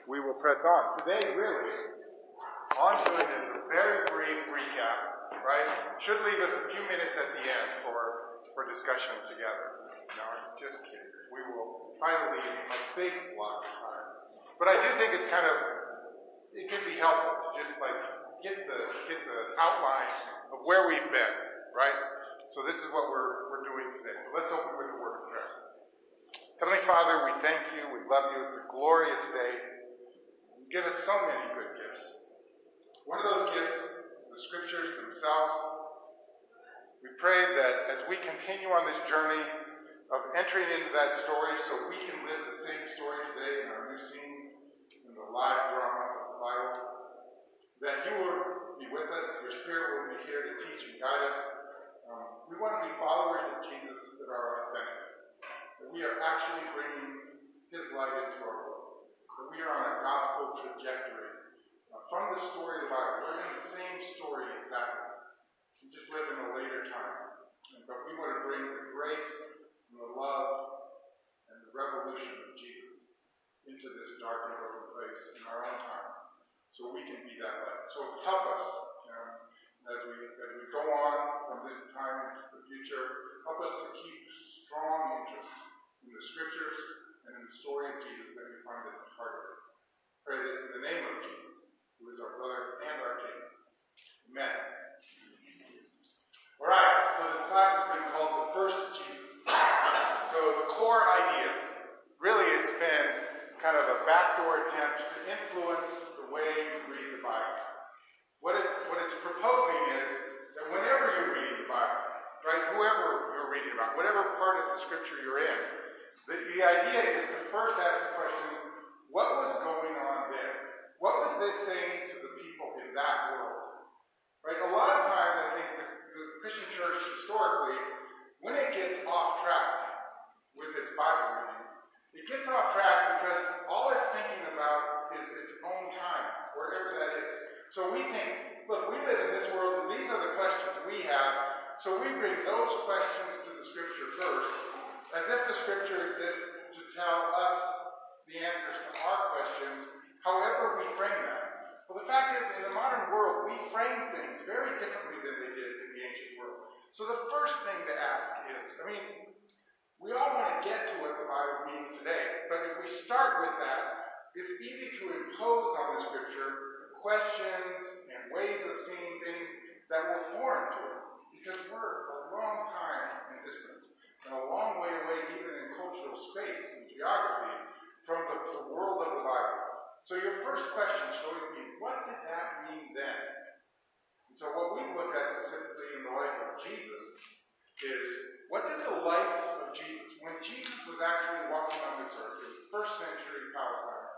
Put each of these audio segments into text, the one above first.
we will press on. Today, really, all I'm doing is a very brief recap, right? Should leave us a few minutes at the end for discussion together. No, I'm just kidding. We will try to leave a big block of time. But I do think it's it can be helpful to just get the outline of where we've been, right? So this is what we're doing today. So let's open with a word of prayer. Heavenly Father, we thank you. We love you. It's a glorious day. You give us so many good gifts. One of those gifts is the scriptures themselves. We pray that as we continue on this journey of entering into that story so we can live the same story today in our new scene, in the live drama of the Bible, that you will be with us. Your Spirit will be here to teach and guide us. We want to be followers of Jesus that are authentic. That we are actually bringing his light into our world. That we are on a gospel trajectory. From the story of the Bible, we're in the same story exactly. We just live in a later time. But we want to bring the grace and the love and the revolution of Jesus into this dark and broken place in our own time. So we can be that light. So help us as we go on from this time into the future. Help us to keep strong interest in the scriptures and in the story of Jesus that we find at the heart of it. Pray this in the name of Jesus, who is our brother and our King. Amen. All right, so this class has been called The First Jesus. So the core idea, really it's been kind of a backdoor attempt to influence the way you read the Bible. What it's proposing is that whenever you're reading the Bible, right, whoever you're reading about, whatever part of the scripture you're in, the idea is to first ask the question, what was going on there? What was this saying to the people in that world? Right? A lot of times I think the Christian church historically, when it gets off track with its Bible reading, it gets off track because all it's thinking about is its own time, wherever that is. So we think, look, we live in this world and these are the questions we have, so we bring those questions to the scripture first, as if the scripture exists to tell us the answers to our questions, however we frame them. Well, the fact is, in the modern world, we frame things very differently than they did in the ancient world. So the first thing to ask is, we all want to get to what the Bible means today, but if we start with that, it's easy to impose on the scripture questions and ways of seeing things that were foreign to it, because we're a long time in distance, and a long way away even in cultural space and geography from the world of the Bible. So your first question should always be, what did that mean then? And so what we've looked at specifically in the life of Jesus is, what did the life of Jesus, when Jesus was actually walking on this earth, in first century Palestine,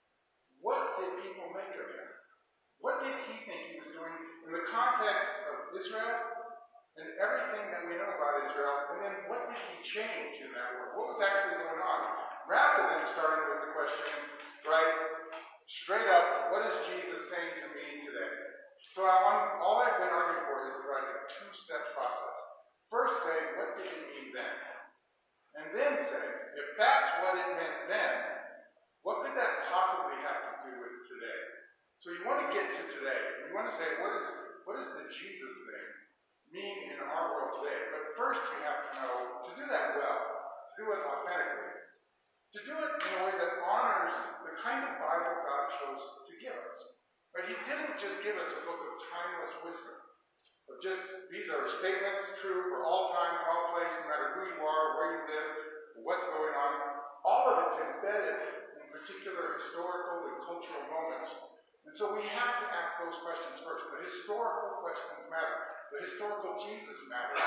what did people make of him? What did he think he was doing in the context of Israel and everything that we know about Israel? And then what did he change in that world? What was actually going on? Rather than starting with the question, right, straight up, what is Jesus saying to me today? So all I've been arguing for is like a two-step process. First say, what did it mean then? And then say, if that's what it meant then, what could that possibly have to do with today? So you want to get to today. You want to say, what does the Jesus thing mean in our world today? But first you have to know, to do that well, to do it authentically, to do it in a way that honors the kind of Bible God chose to give us. Right? He didn't just give us a book of timeless wisdom. Of just, these are statements true for all time, all place, no matter who you are, where you live, what's going on. All of it's embedded in particular historical and cultural moments. And so we have to ask those questions first. The historical questions matter. The historical Jesus matters.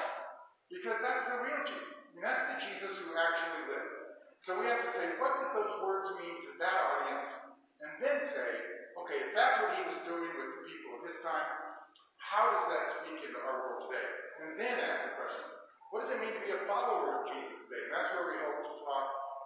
Because that's the real Jesus. That's the Jesus who actually lived. So we have to say, what did those words mean to that audience? And then say, okay, if that's what he was doing with the people of his time, how does that speak into our world today? And then ask the question, what does it mean to be a follower of Jesus today? And that's where we hope to talk,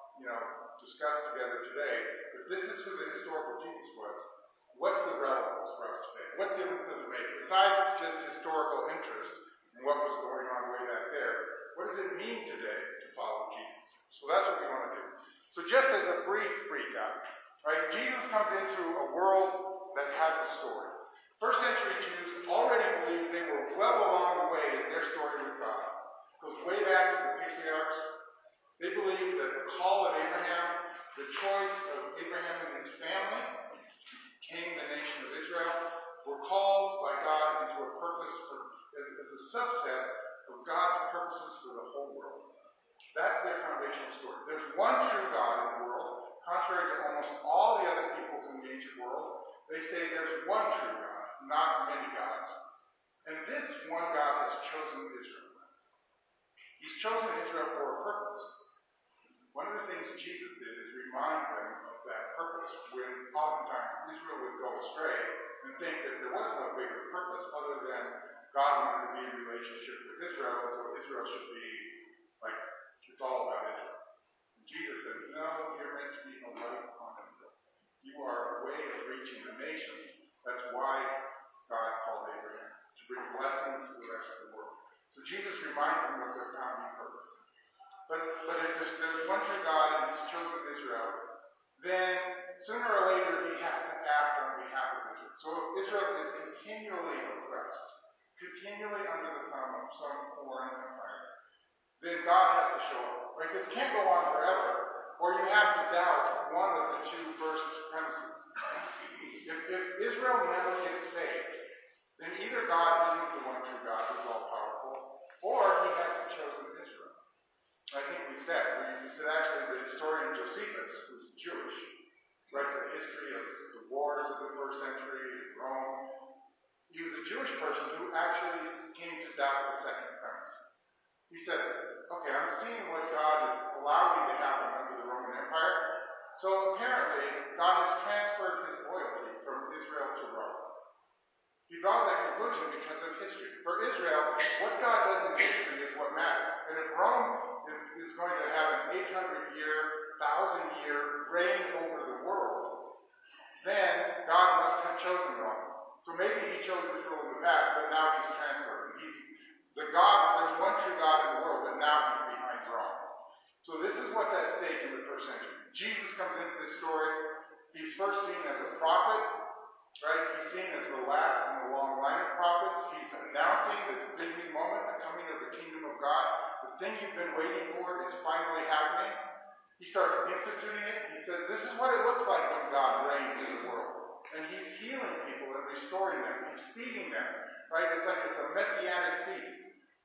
discuss together today. If this is who the historical Jesus was, what's the relevance for us today? What difference does it make? Besides just historical interest in what was going on way back there, what does it mean today to follow Jesus? So that's what we want to do. So just as a brief recap, right? Jesus comes into a world that has a story. First century Jews already believed they were well along the way in their story with God. It goes way back to the patriarchs. They believed that the call of Abraham, the choice of Abraham and his family, king the nation of Israel, were called by God into a purpose as a subset of God's purposes for the whole world. That's their foundational story. There's one true God in the world, contrary to almost all the other peoples in the ancient world. They say there's one true God, not many gods. And this one God has chosen Israel. He's chosen Israel for a purpose. One of the things Jesus did is remind them of that purpose when oftentimes Israel would go astray and think that there was no bigger purpose other than God wanted to be in relationship with Israel, and so Israel should be like, it's all about Israel. And Jesus said, no, you're meant to be a light on the hill. You are a way of reaching the nations. That's why God called Abraham, to bring blessing to the rest of the world. So Jesus reminds them of their founding purpose. But if there's one true God and he's chosen Israel, then sooner or later he has to act on behalf of Israel. So if Israel is continually oppressed, continually under the thumb of some foreign empire, then God has to show up. Right? This can't go on forever, or you have to doubt one of the two first premises. If Israel never gets saved, then either God isn't the one true God who's all-powerful, or he hasn't chosen Israel. I think we said actually the historian Josephus, who's Jewish, writes a history of the wars of the first century in Rome. He was a Jewish person who actually came to doubt the second premise. He said, okay, I'm seeing what God is allowing to happen under the Roman Empire. So apparently, God has transferred his loyalty from Israel to Rome. He draws that conclusion because of history. For Israel, what God does in history is what matters. And if Rome is going to have an 800-year, 1,000-year reign over the world, then God must have chosen Rome. So maybe he chose Israel in the past, but now he's transferred. There's one true God in the world, but now he's behind Rome. So this is what's at stake in the first century. Jesus comes into this story. He's first seen as a prophet, right? He's seen as the last in the long line of prophets. He's announcing this big new moment, the coming of the kingdom of God. The thing you've been waiting for is finally happening. He starts instituting it. He says, this is what it looks like when God reigns in the world. And he's healing people and restoring them. He's feeding them, right? It's like it's a messianic feast.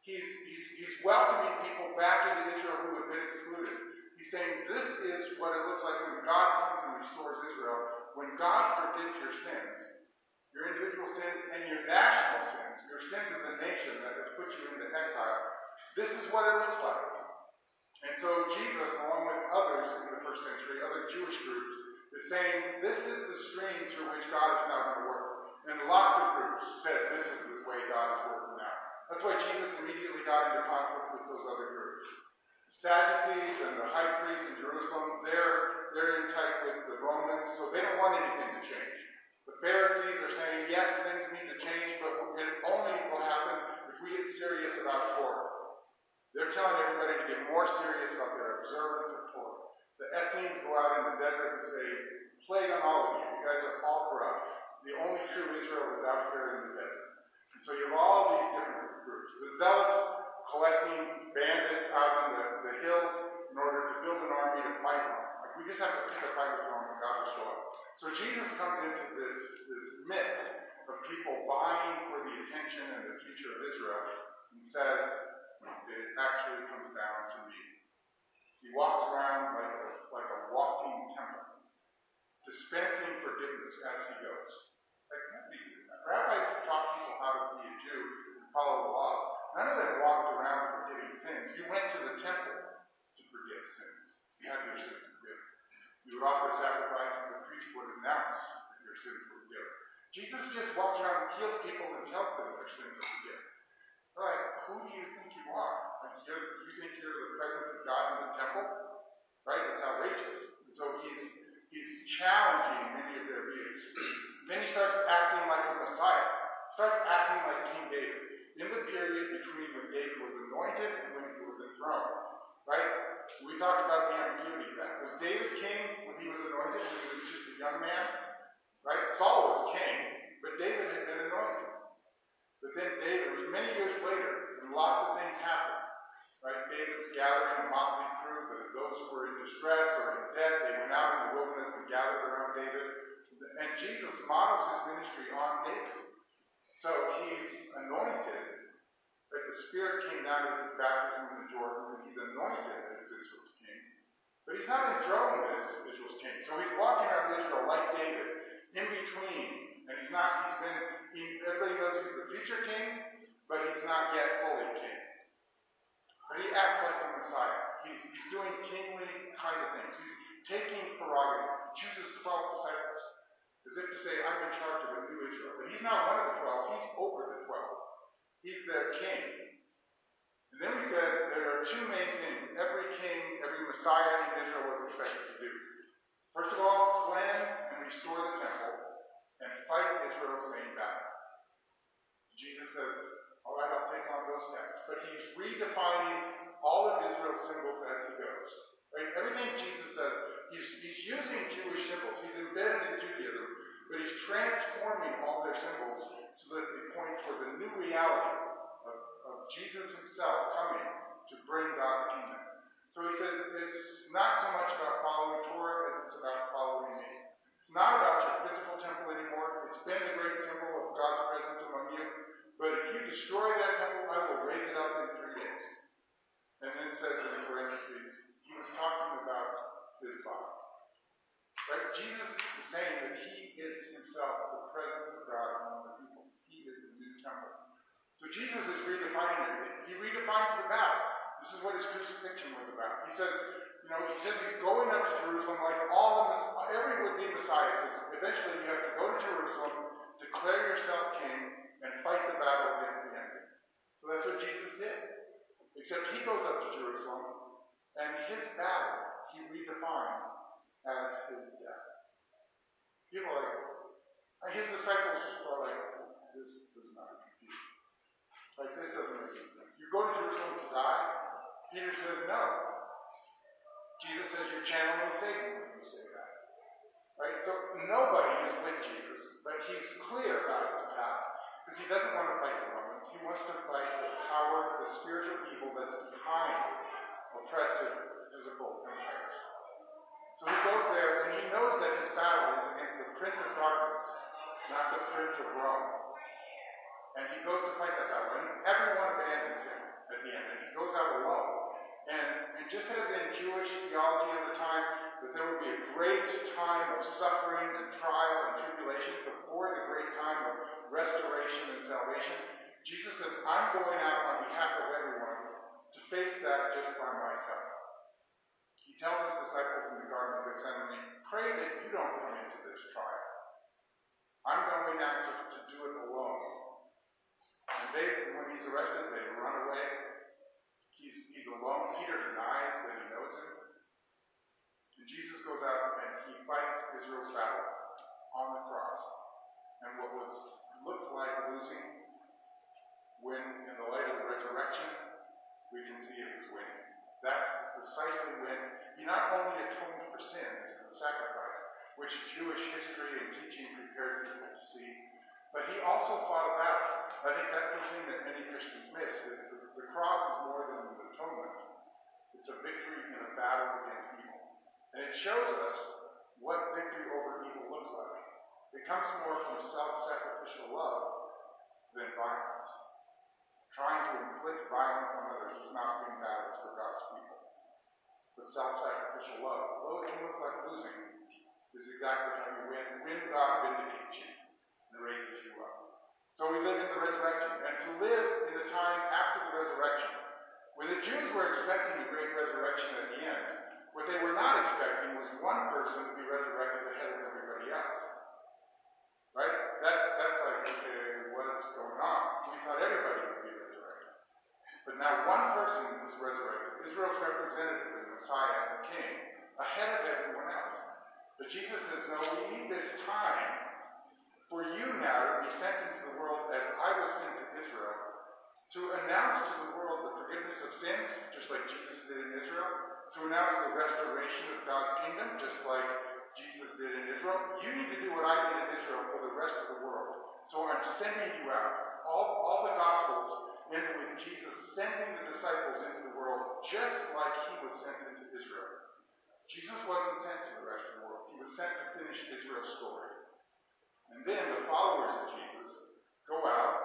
He's welcoming people back into Israel who have been excluded. He's saying, this is what it looks like when God comes and restores Israel. When God forgives your sins, your individual sins and your national sins, your sins as a nation that has put you into exile, this is what it looks like. And so Jesus, along with others in the first century, other Jewish groups, is saying, this is the stream through which God is now going to work. And lots of groups said, this is the way God is working now. That's why Jesus immediately got into conflict with those other groups. The Sadducees and the high priests in Jerusalem, they're in tight with the Romans, so they don't want anything to change. The Pharisees are saying, yes, things need to change, but it only will happen if we get serious about Torah. They're telling everybody to get more serious about their observance of Torah. The Essenes go out in the desert and say, plague on all of you. You guys are all corrupt. The only true Israel is out here in the desert. And so you have all these different groups. The Zealots collecting bandits out in the hills in order to build an army to fight Rome. Like, we just have to pick a fight with Rome and God will show up. So Jesus comes into this mix of people vying for the attention and the future of Israel and says, it actually comes down to me. He walks around like a walking temple, dispensing forgiveness as he goes. Like, rabbis who taught people how to be a Jew and follow the law, none of them walked around forgiving sins. You went to the temple to forgive sins. You had your sins forgiven. You would offer sacrifice and the priest would announce that your sins were forgiven. Jesus just walks around and heals people and tells them their sins are forgiven. They're like, who do you think you are? Like, you think you're the presence of God in the temple? Right? It's outrageous. And so he's challenging many of their views. Then he starts acting like a Messiah. Starts acting like King David. In the period between when David was anointed and when he was enthroned. Right? We talked about the ambiguity of that. Was David king when he was anointed, when he was just a young man? down at his baptism in the Jordan, and he's anointed as Israel's king. But he's not enthroned as Israel's king. So he's walking around Israel like David, in between. And everybody knows he's the future king, but he's not yet fully king. But he acts like the Messiah. He's doing kingly kind of things. He's taking prerogative. He chooses 12 disciples, as if to say, I'm in charge of a new Israel. But he's not one of the 12. He's over the 12. He's their king. And then we said there are two main things every king, every Messiah in Israel was expected to do. First of all, cleanse and restore the temple and fight Israel's main battle. Jesus says, all right, I'll take on those tasks. But he's redefining all of Israel's symbols as he goes. Right? Everything Jesus does, he's using Jewish symbols. He's embedded in Judaism, but he's transforming all their symbols so that they point toward the new reality of Jesus himself coming to bring God's kingdom. So he says it's not so much about following Torah as it's about following me. It's not about your physical temple anymore. It's been the great symbol of God's presence among you. But if you destroy that temple, I will raise it up in 3 days. And then it says in parentheses, he was talking about his body. Right? Jesus is saying that he is himself the presence of God among the people. He is the new temple. So Jesus is redefining everything. He redefines the battle. This is what his crucifixion was about. He says he's going up to Jerusalem like every would-be Messiah says, eventually you have to go to Jerusalem, declare yourself king, and fight the battle against the enemy. So that's what Jesus did. Except he goes up to Jerusalem, and his battle he redefines as his death. People are like, his disciples are like, this does not compute. Like, this doesn't make any sense. You go to Jerusalem to die? Peter says, no. Jesus says you're channeling Satan when you say that. Right? So nobody is with Jesus, but he's clear about his path, because he doesn't want to fight the Romans. He wants to fight the power, the spiritual evil that's behind oppressive physical empires. So he goes there, and he knows that his battle is against the Prince of Darkness, not the Prince of Rome. And he goes to fight that battle, and everyone abandons him at the end, and he goes out alone. And just as in Jewish theology of the time, that there would be a great time of suffering and trial and tribulation before the great time of restoration and salvation, Jesus says, I'm going out on behalf of everyone to face that just by myself. He tells his disciples in the Garden of Gethsemane, pray that you don't come into this trial. I'm going out to do it alone. And when he's arrested, they run away. He's alone. Peter denies that he knows him. And Jesus goes out and he fights Israel's battle on the cross. And what looked like losing, when in the light of the resurrection, we can see it was winning. That's precisely when he not only atoned for sins in the sacrifice, which Jewish history and teaching prepared people to see, but he also fought a battle. I think that's the thing that many Christians miss, is the cross is more than an atonement. It's a victory in a battle against evil. And it shows us what victory over evil looks like. It comes more from self-sacrificial love than violence. Trying to inflict violence on others does not bring battles for God's people. But self-sacrificial love, although it can look like losing, is exactly how you win. When God vindicates you and raises you up. So we live in the resurrection. And to live in the time after the resurrection, when the Jews were expecting a great resurrection at the end, what they were not expecting was one person to be resurrected ahead of everybody else. Right? That's like, okay, what's going on? We thought everybody would be resurrected. But now one person is resurrected. Israel's representative, the Messiah and the King, ahead of everyone else. But Jesus says, no, we need this time for you now to be sent into the world as I was sent to Israel, to announce to the world the forgiveness of sins, just like Jesus did in Israel, to announce the restoration of God's kingdom, just like Jesus did in Israel. You need to do what I did in Israel for the rest of the world. So I'm sending you out. All the Gospels end with Jesus sending the disciples into the world just like he was sent into Israel. Jesus wasn't sent to the rest of the world. He was sent to finish Israel's story. And then the followers of Jesus go out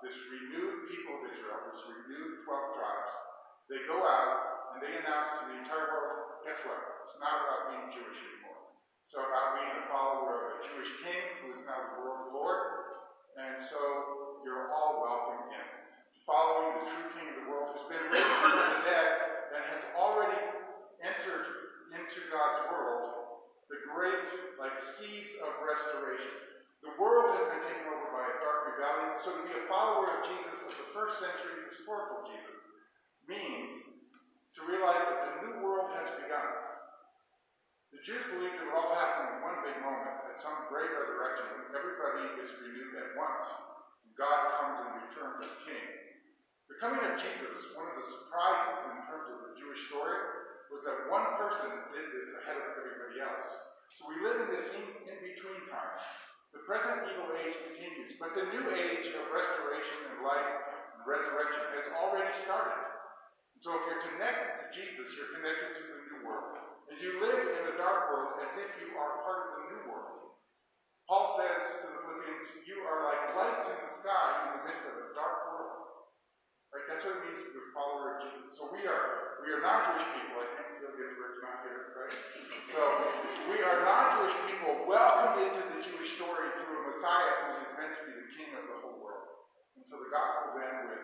this renewed people of Israel, this renewed 12 tribes, they go out and they announce to the entire world, guess what? It's not about being Jewish anymore. It's about being a follower of a Jewish king who is now the world's Lord. And so you're all welcome in. Following the true king of the world who's been raised from the dead and has already entered into God's world the great, seeds of restoration. The world has been taken over by a dark rebellion, so to be a follower of Jesus, of the first century historical Jesus, means to realize that the new world has begun. The Jews believed it would all happen in one big moment, at some great resurrection, when everybody is renewed at once. God comes and returns as king. The coming of Jesus, one of the surprises in terms of the Jewish story, was that one person did this ahead of everybody else. So we live in this in-between time. The present evil age continues, but the new age of restoration and life and resurrection has already started. So if you're connected to Jesus, you're connected to the new world. And you live in the dark world as if you are part of the new world. Paul says to the Philippians, you are like lights in the sky in the midst of a dark world. Right? That's what it means to be a follower of Jesus. So we are non-Jewish people. I think Bill Ginsburg's not here, right? So we are non-Jewish people welcomed into the Jewish story through a Messiah who is meant to be the king of the whole world. And so the Gospels end with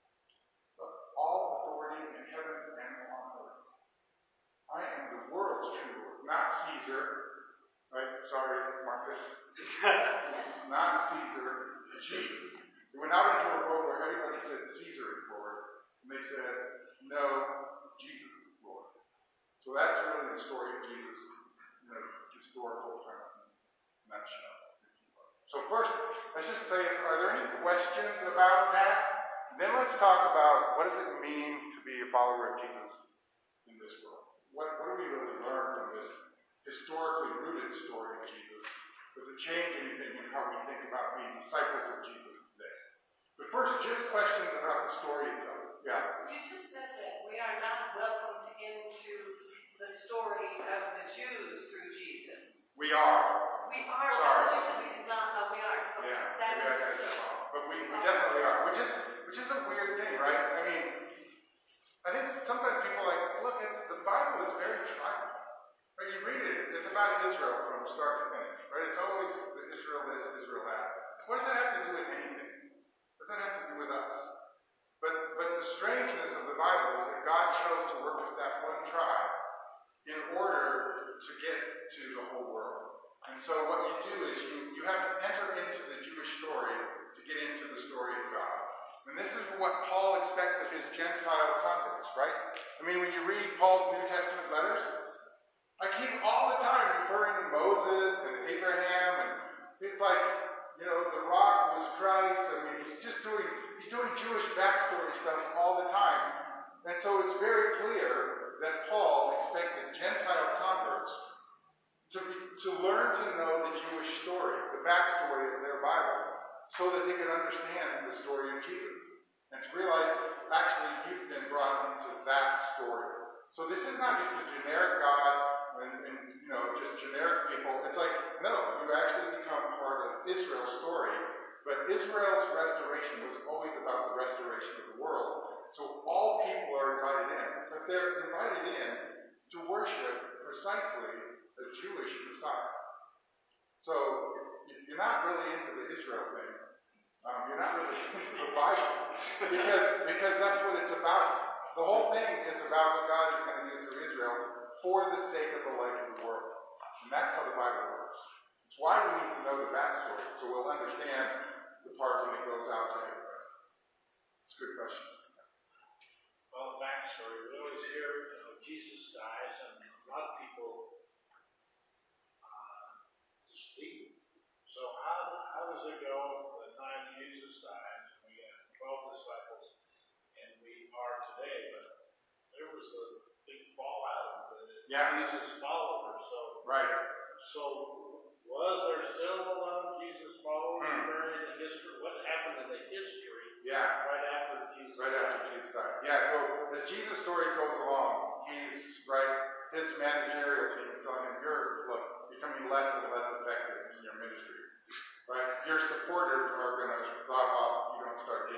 all authority in heaven and on earth. I am the world's true Lord, not Caesar. Right? Sorry, Marcus. Not Caesar, Jesus. They went out into a world where everybody said Caesar is Lord, and they said, no, Jesus is Lord. So that's really the story of Jesus in a historical kind of nutshell. So first, let's just say, are there any questions about that? Then let's talk about what does it mean to be a follower of Jesus in this world. What do we really learn from this historically rooted story of Jesus? Does it change anything in how we think about being disciples of Jesus today? But first, just questions about the story itself. Yeah? You just said that we are not welcomed into the story of the Jews through Jesus. We are. We are. Sorry. You said we did not. We are. Okay. Yeah, maybe I said that wrong. But we definitely are. Which is a weird thing, right? I mean, I think sometimes people are like, look, the Bible is very tribal. Right? You read it, it's about Israel from start to finish. Right? It's always Israel this, Israel that. What does that have to do with anything? What does that have to do with us? But the strangeness of the Bible is that God chose to work with that one tribe in order to get to the whole world. And so what you do is you have to enter into the Jewish story to get into the story of God. And this is what Paul expects of his Gentile converts, right? I mean, when you read Paul's New Testament letters, he's all the time referring to Moses and Abraham, and it's like, the rock was Christ. I mean, he's doing Jewish backstory stuff all the time. And so it's very clear that Paul expected Gentile converts to learn to know the Jewish story, the backstory of their Bible, so that they could understand the story of Jesus. And to realize, actually, you've been brought into that story. So this is not just a generic God and just generic people. It's like, no, you actually become part of Israel's story. But Israel's restoration was always about the restoration of the world. So all people are invited in. But they're invited in to worship precisely a Jewish Messiah. So you're not really into the Israel thing. You're not really into the Bible. Because that's what it's about. The whole thing is about what God is going to do through Israel for the sake of the life of the world. And that's how the Bible works. It's why we need to know the backstory, so we'll understand the part when it goes out to everybody. It's a good question. Well, the backstory, we always hear Jesus dies, and a lot of people speak. So how does it go the time Jesus dies? We have 12 disciples, and we are today, but there was a big fallout with Jesus' followers. So, right. So was there still a lot of Jesus followers buried in history? What happened in the history? Yeah. Right after Jesus died. Yeah. So as Jesus' story goes along, his managerial team is telling him, you're becoming less and less effective in your ministry. Right? Your supporters are going to drop off. You don't start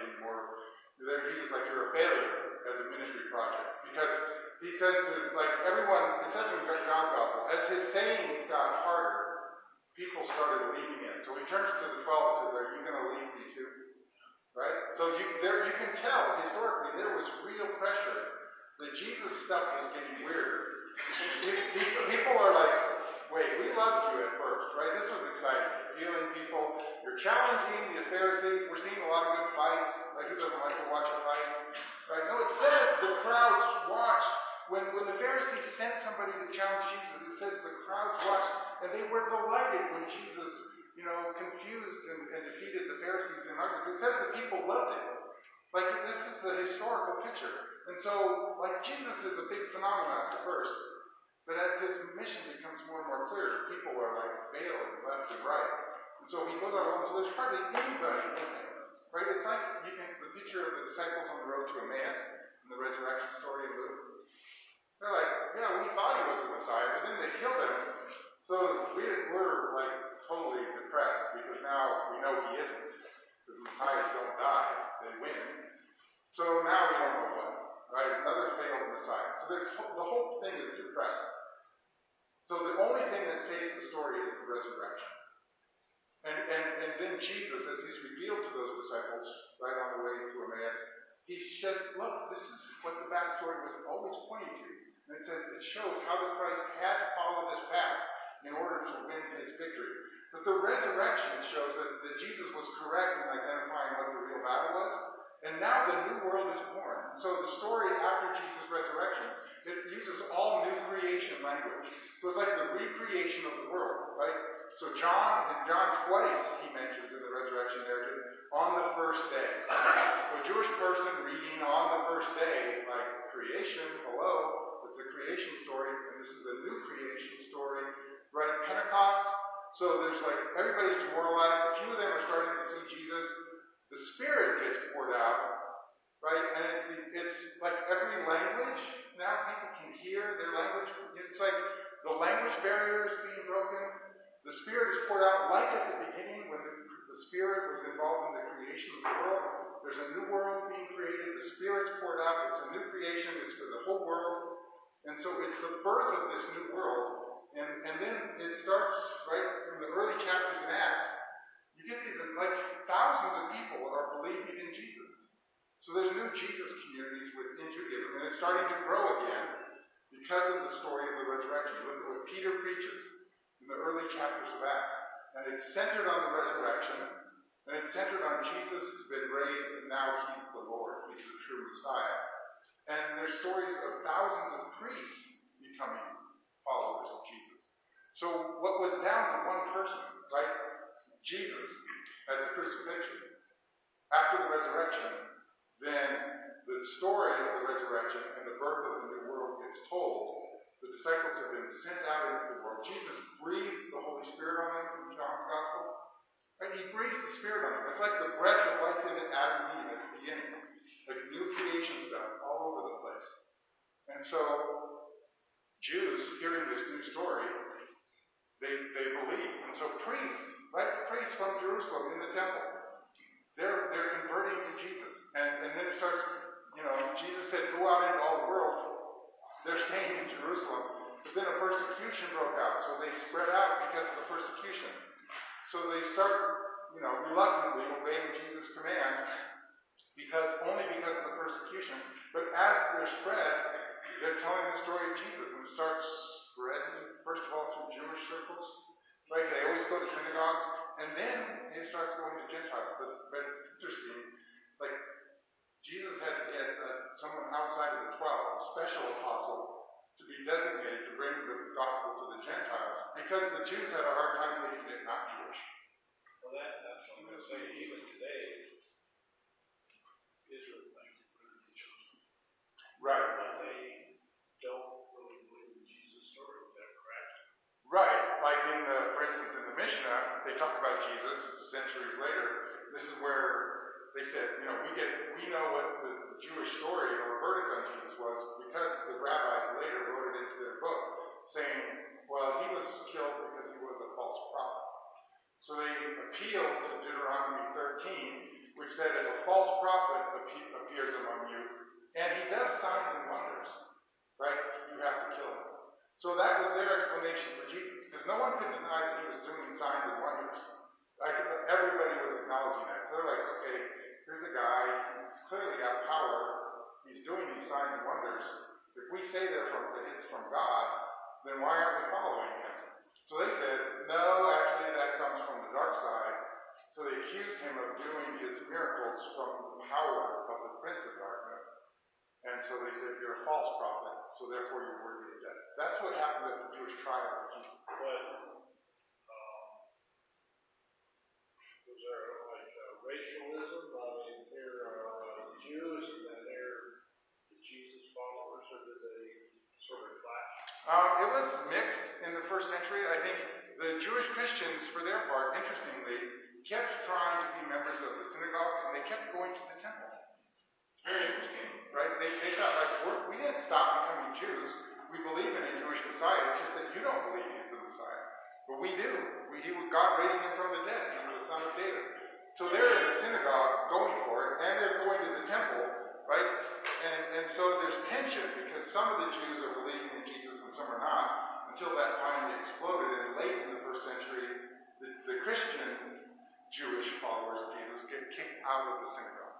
the Jesus stuff was getting weird. People are like, wait, we loved you at first, right? This was exciting. Healing people. You're challenging the Pharisees. We're seeing a lot of good fights. Right? Who doesn't like to watch a fight? Right? No, it says the crowds watched. When the Pharisees sent somebody to challenge Jesus, it says the crowds watched, and they were delighted when Jesus, confused and defeated the Pharisees in argument. It says the people loved it. Like, this is a historical picture. And so, like, Jesus is a big phenomenon at first, but as his mission becomes more and more clear, people are like bailing left and right. And so he goes on alone, so there's hardly anybody in him. Right? It's like the picture of the disciples on the road to Emmaus in the resurrection story in Luke. They're like, yeah, we thought he was the Messiah, but then they killed him. So we're like totally depressed because now we know he isn't. Because Messiahs don't die, they win. So now we don't know what. Right? Another failed Messiah. So the whole thing is depressing. So the only thing that saves the story is the resurrection. And then Jesus, as he's revealed to those disciples right on the way to Emmaus, he says, look, this is what the backstory was always pointing to. And it says it shows how the Christ had to follow this path in order to win his victory. But the resurrection shows that Jesus was correct in identifying what the real battle was. And now the new world is born. So the story after Jesus' resurrection, it uses all new creation language. So it's like the recreation of the world, right? So John twice, he mentions in the resurrection narrative, on the first day. So a Jewish person reading on the first day, like creation, hello, it's a creation story, and this is a new creation story, right? Pentecost, so there's like, everybody's demoralized, a few of them are starting to see Jesus, the Spirit gets poured out, right? And it's like every language, now people can hear their language, it's like the language barrier is being broken. The Spirit is poured out like at the beginning when the Spirit was involved in the creation of the world. There's a new world being created. The Spirit's poured out. It's a new creation. It's for the whole world. And so it's the birth of this new world. And then it starts right from the early chapters in Acts. You get these, like, thousands of people are believing in Jesus. So there's new Jesus communities within Judaism. And it's starting to grow again because of the story of the resurrection. Look at what Peter preaches in the early chapters of Acts. And it's centered on the resurrection, and it's centered on Jesus who's been raised, and now he's the Lord. He's the true Messiah. And there's stories of thousands of priests becoming followers of Jesus. So what was down to one person, right? Jesus at the crucifixion. After the resurrection, then the story of the resurrection and the birth of the new world gets told. The disciples have been sent out into the world. Jesus breathes the Holy Spirit on them in John's Gospel. Right? He breathes the Spirit on them. It's like the breath of life into Adam and Eve at the beginning. Like new creation stuff all over the place. And so, Jews, hearing this new story, they believe. And so priests, right? Priests from Jerusalem in the temple, they're converting to Jesus. And then it starts, Jesus said, go out into all the world. They're staying in Jerusalem. But then a persecution broke out. So they spread out because of the persecution. So they start, reluctantly obeying Jesus' command only because of the persecution. But as they're spread, they're telling the story of Jesus. And it starts spreading, first of all, through Jewish circles. Right? They always go to synagogues. And then it starts going to Gentiles. But it's interesting. Like, Jesus had to get someone outside of the 12, a special apostle, to be designated to bring the gospel to the Gentiles, because the Jews had a hard time making it not Jewish. Well, that's what I'm going to say. Even today, Israel thinks they're the chosen. Right. But they don't really believe in Jesus' story. Is that correct? Right. Like for instance, in the Mishnah, they talk about Jesus centuries later. This is where they said, we know what the Jewish story or verdict on Jesus was because the rabbis later wrote it into their book, saying, well, he was killed because he was a false prophet. So they appealed to Deuteronomy 13, which said if a false prophet appears among you, and he does signs and wonders, right, you have to kill him. So that was their explanation for Jesus, because no one could deny that he was doing signs and wonders. Like, everybody was acknowledging that. So they're like, okay, here's a guy, he's clearly got power, he's doing these signs and wonders, why aren't we following him? So they said, no, actually that comes from the dark side. So they accused him of doing his miracles from the power of the prince of darkness. And so they said, you're a false prophet, so therefore you're worthy of death. That's what happened at the Jewish trial of Jesus. But was there like racialism? I mean, here are Jews and then here are the Jesus followers, or did they sort of clash? It was mixed in the first century. I think the Jewish Christians, for their part, interestingly, kept trying to be members of the synagogue, and they kept going to the temple. It's very interesting, right? They thought, like, we didn't stop becoming Jews. We believe in a Jewish Messiah. It's just that you don't believe he's the Messiah. But we do. God raised him from the dead. He's the son of David. So they're in the synagogue going for it, and they're going to the temple, right? And so there's tension, because some of the Jews are believing in Jesus and some are not, until that finally exploded. And late in the first century, the Christian Jewish followers of Jesus get kicked out of the synagogue.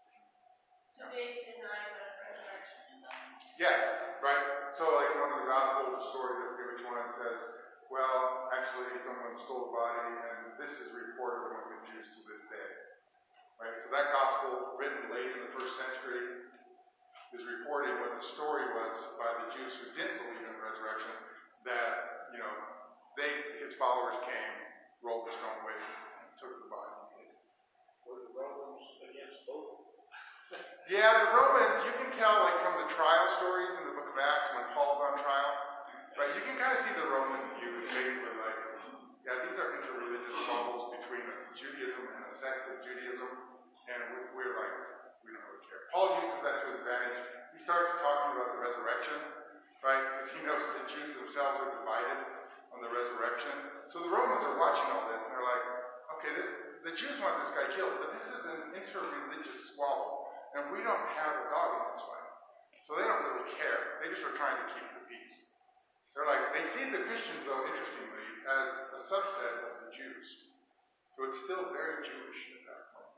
Do they deny the resurrection? Yes, right? So like one of the gospel stories, I forget which one, says, well, actually someone stole the body, and this is reported among the Jews to this day. Right? So that gospel, written late in the first century, is reporting what the story was by the Jews who didn't believe in the resurrection, that, his followers came, rolled the stone away, and took the body. Were the Romans against both? Yeah, the Romans, you can tell, like, from the trial stories in the book of Acts when Paul's on trial, right? You can kind of see the Roman view, basically, like, yeah, these are interreligious squabbles between Judaism and a sect of Judaism, and we're like, we don't really care. Paul uses that to his advantage. He starts talking about the resurrection, right? Because he knows the Jews themselves are divided on the resurrection. So the Romans are watching all this, and they're like, okay, the Jews want this guy killed, but this is an interreligious squabble, and we don't have a dog in this fight. So they don't really care. They just are trying to keep the peace. They're like, they see the Christians, though, interestingly, as a subset of the Jews. So it's still very Jewish at that point.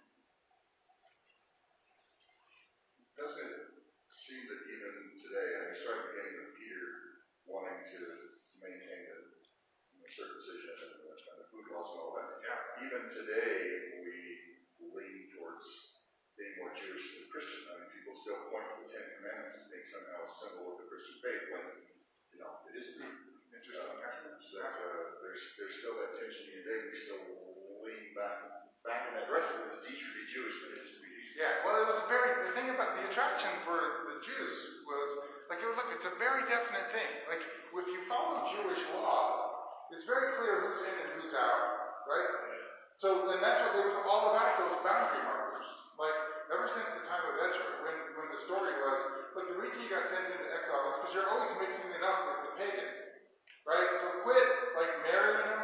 Doesn't it seem that even today, I started getting with Peter wanting to maintain the circumcision and the food laws and all that. Yeah. Even today, we lean towards being more Jewish than Christian. I mean, people still point to the Ten Commandments as being somehow a symbol of the Christian faith when, it isn't. Interesting. There's still that tension in today. We still lean back in that direction because it's easier to be Jewish than it is to be Jesus. Yeah, well, the thing about the attraction for the Jews was, like, look, it's a very definite thing. Like, if you follow Jewish law, it's very clear who's in and who's out, right? So, and that's what it was all about, those boundary markers. Like, ever since the time of Ezra, when the story was, like, the reason you got sent into exile is because you're always mixing it up with the pagans, right? So quit, like, marrying them,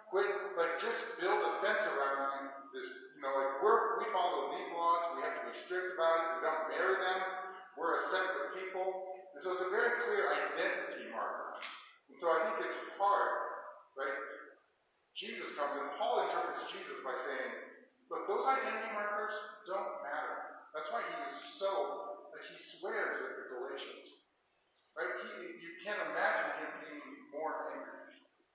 just build a fence around this, we follow these laws, we have to be strict about it, we don't marry them, we're a separate people. And so it's a very clear identity marker. And so I think it's hard, right? Jesus comes, and Paul interprets Jesus by saying, look, those identity markers don't matter. That's why he is so, he swears at the Galatians. Right? You can't imagine him being more angry.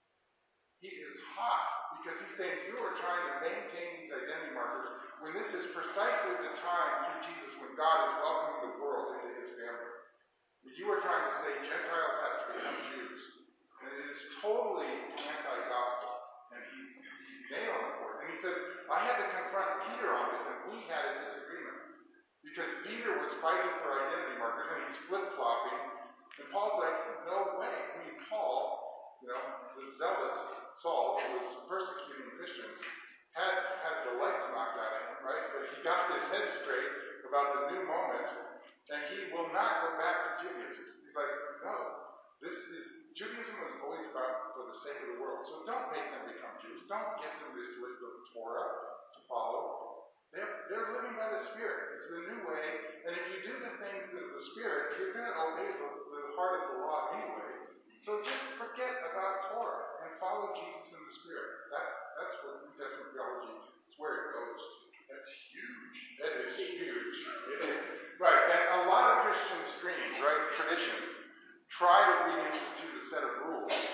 He is hot because he's saying you are trying to maintain these identity markers when this is precisely the time through Jesus when God is welcoming the world into his family. You are trying to say Gentiles have to become Jews. And it is totally anti-gospel. And he's nailing it for it. And he says, I had to confront Peter on this, and we had a disagreement. Because Peter was fighting for identity markers, and he's flip-flopping. And Paul's like, no way. I mean, Paul, the zealous Saul, who was persecuting Christians, had the lights knocked out of him, right? But he got his head straight about the new moment, and he will not go back to Judaism. He's like, no, Judaism is always about for the sake of the world. So don't make them become Jews. Don't give them this list of Torah to follow. They're living by the Spirit. It's the new way. And if you do the things of the Spirit, you're going to obey the heart of the law anyway. So just forget about Torah and follow Jesus in the Spirit. That's what New Testament theology is where it goes. That's huge. That is huge. Right. And a lot of Christian streams, right, traditions, try to reinstitute a set of rules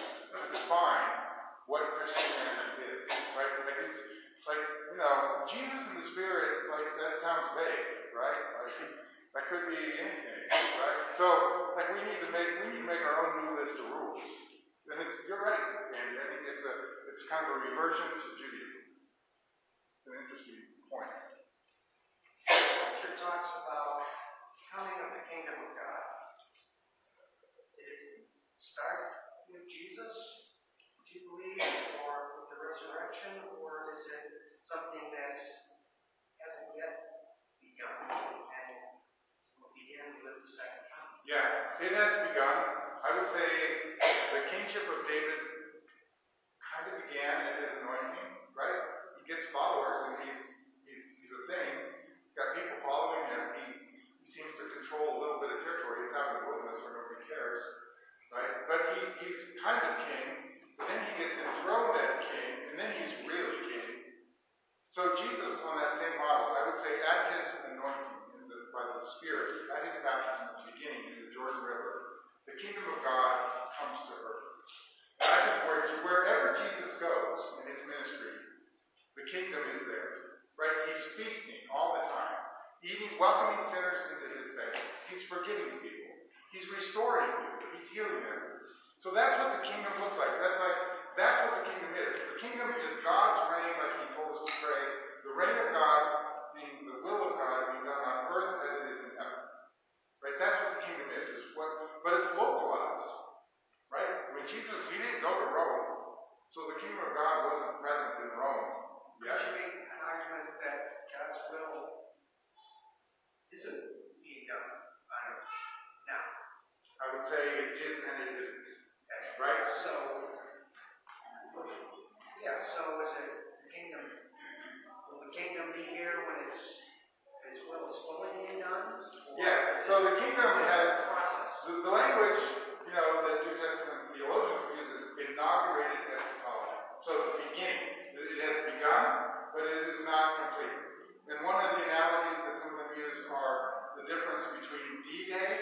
be anything, right? So, like, we need to make our own new list of rules. And you're right, Andy. I think it's kind of a reversion to Judaism. It's an interesting point. Scripture talks about coming of the kingdom of God. Did it start with Jesus, do you believe, or with the resurrection, or is it something that hasn't yet begun and will begin with the second coming? Yeah, it has begun. I would say the kingship of David kind of began at his anointing, right? He gets followers and he's a thing. He's got people following him. He seems to control a little bit of territory. It's out in the wilderness where nobody cares, right? But he's kind of king, but then he gets enthroned as king, and then he's really king. So Jesus, on that same model, I would say at his anointing by the Spirit, at his baptism at the beginning in the Jordan River, the kingdom of God comes to earth. And I think wherever Jesus goes in his ministry, the kingdom is there. Right? He's feasting all the time, welcoming sinners into his banquet. He's forgiving people. He's restoring people. He's healing them. So that's what the kingdom looks like. That's what the kingdom is. The kingdom is God's reign, like he told us to pray. The reign of God being the will of God being done on earth as it is in heaven. Right? That's what the kingdom is. But it's localized. Right? When Jesus, he didn't go to Rome, so the kingdom of God wasn't present in Rome. Could you make an argument that God's will isn't being done on earth now? I would say it is and it isn't. Right? So is it the kingdom? Will the kingdom be here when his will is fully being done? Yeah. So the kingdom has process. The language, that New Testament theologians would use is inaugurated eschatology. So the beginning. It has begun, but it is not complete. And one of the analogies that some of them use are the difference between D-Day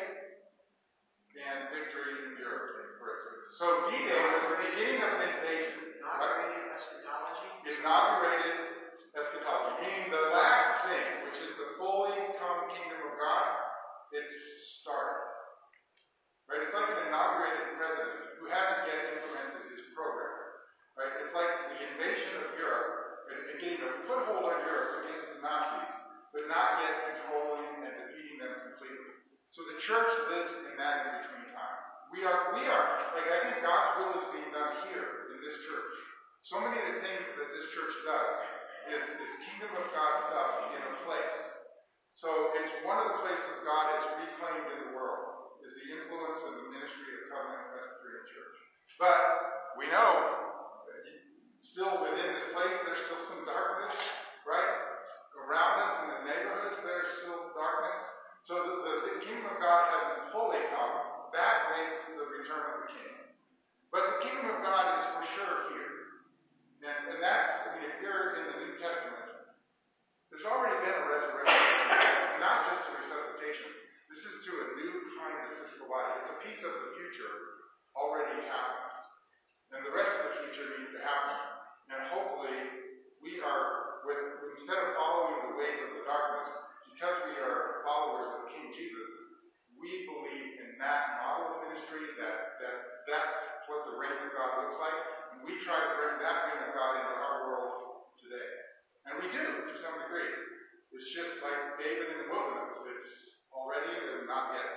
and victory in Europe, for instance. So D-Day was the beginning of an invasion. Inaugurated eschatology? Inaugurated eschatology, meaning the last thing, which is the fully come kingdom of God, it's started. Right? It's like an inaugurated president who hasn't yet implemented his program. Right? It's like the invasion of Europe and getting a foothold on Europe against the Nazis, but not yet controlling and defeating them completely. So the church lives in that in-between time. We are, I think God's will is being done here in this church. So many of the things that this church does is kingdom of God stuff in a place. So it's one of the places God has reclaimed in the world, is the influence of the ministry of Covenant Presbyterian Church. But we know that still within this place there's still some darkness, right? Around us in the neighborhoods there's still darkness. So the kingdom of God hasn't fully come. That waits the return of the king. But the kingdom of God is for sure here. And that's, if you're in the New Testament, there's already been a resurrection, and not just a resuscitation. This is to a new kind of physical body. It's a piece of the future already happened. And the rest of the future needs to happen. And hopefully, we are, instead of following the ways of the darkness, because we are followers of King Jesus, we believe in that model of ministry, that's what the reign of God looks like. And we try to bring that reign of God into our world today. And we do, to some degree. It's just like David in the wilderness. It's already and not yet.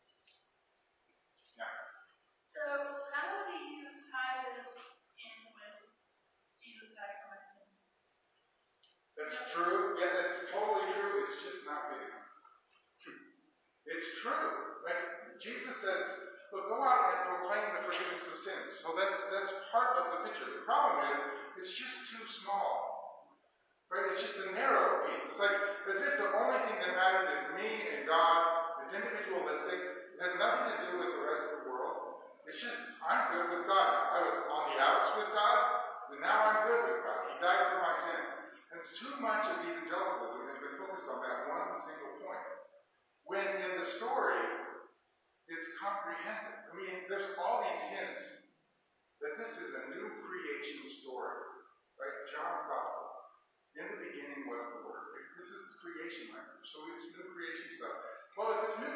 Yeah. So, how do you tie this in with Jesus died for my sins? That's true. Yeah, that's totally true. It's just not big enough. It's true. Like Jesus says, look, go out and proclaim the forgiveness of sins. So that's part of the picture. The problem is, it's just too small. Right? It's just a narrow piece. It's like as if the only thing that mattered is me and God. It's individualistic. It has nothing to do with the rest of the world. It's just, I'm good with God. I was on the outs with God, and now I'm good with God. He died for my sins. And it's too much of evangelicalism has been focused on that one single point. When in the story, it's comprehensive. I mean, there's all these hints that this is a new creation story. Right? John's Gospel. In the beginning was the Word. This is creation language. So it's new creation stuff. Well, if it's new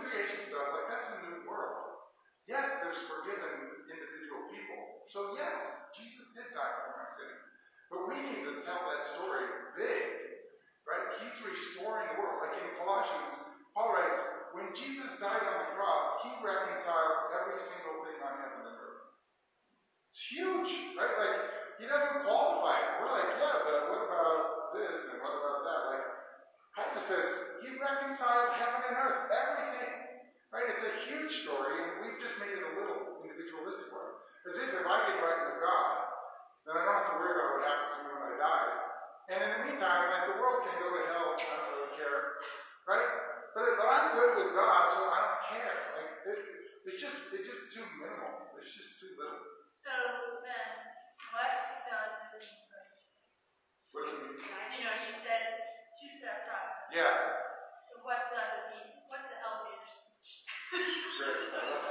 forgiven individual people. So yes, Jesus did die for my sin. But we need to tell that story big, right? He's restoring the world. Like in Colossians, Paul writes, when Jesus died on the cross, he reconciled every single thing on heaven and earth. It's huge, right? Like, he doesn't qualify it. We're like, yeah, but what about this and what about that? Like, Paul just says, he reconciled heaven and earth, everything. Right? It's a huge story, and we've just made it a little individualistic one. As if I get right with God, then I don't have to worry about what happens to me when I die. And in the meantime, like, the world can go to hell, I don't really care. Right? But I'm good with God, so I don't care. Like, it's just too minimal. It's just too little. So then, what does it mean for us? What does it mean? You know, you said two-step process. Yeah. So what does it mean? What's the elevator speech? Great.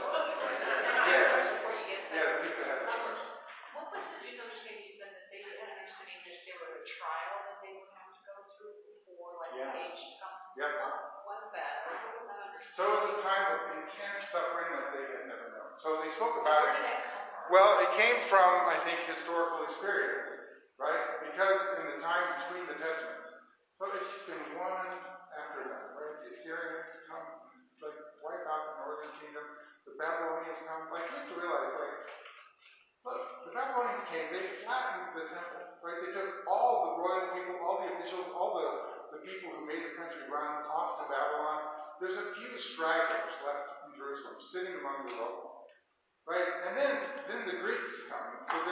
Yes. Before you get to that. Yeah, Lisa had a question. What was the Jews' understanding? You said that they had an understanding that there was a trial that they would have to go through before, like, Yeah. the age to come. Yep. What was that? Or what was that understanding? So it was a time of intense suffering like they had never known. So they spoke about Where it. did that come from? Well, it came from, I think, historical experience, right? Because in the time between the Testaments, so it's just been one after another, right? The Assyrians come, like, wipe out the northern kingdom. The Babylonians come. Like, you have to realize, like, look, the Babylonians came, they flattened the temple, right? They took all the royal people, all the officials, all the people who made the country run off to Babylon. There's a few stragglers left in Jerusalem, sitting among the rubble, right? And then the Greeks come. So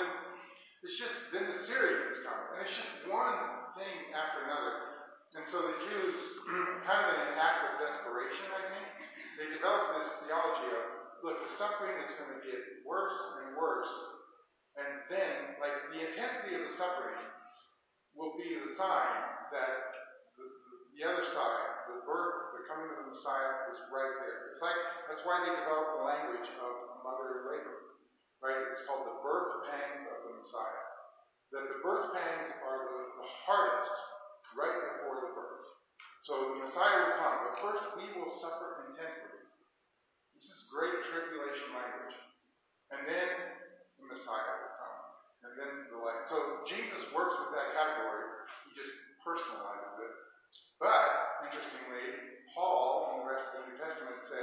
then the Syrians come. And it's just one thing after another. And so the Jews, kind of in an act of desperation, I think, they developed this theology of, look, the suffering is going to get worse and worse. And then, like, the intensity of the suffering will be the sign that the other side, the birth, the coming of the Messiah, is right there. It's like, that's why they developed the language of mother labor, right? It's called the birth pangs of the Messiah. That the birth pangs are the hardest right before the birth. So the Messiah will come, but first we will suffer intensely. This is great tribulation language. And then the Messiah will come. And then the light. So Jesus works with that category. He just personalizes it. But, interestingly, Paul and the rest of the New Testament say,